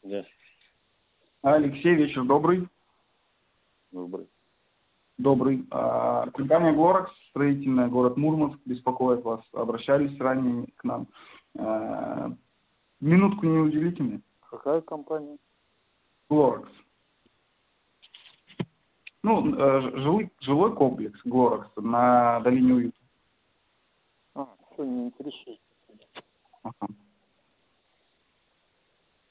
Да. Алексей, вечер добрый. Добрый. Добрый. Компания «Глоракс», строительная, город Мурманск, беспокоит вас. Обращались ранее к нам. Минутку не уделите мне? Какая компания? «Глоракс». Ну, жилой комплекс «Глоракс» на Долине Уюта. Все, не интересует. Ага.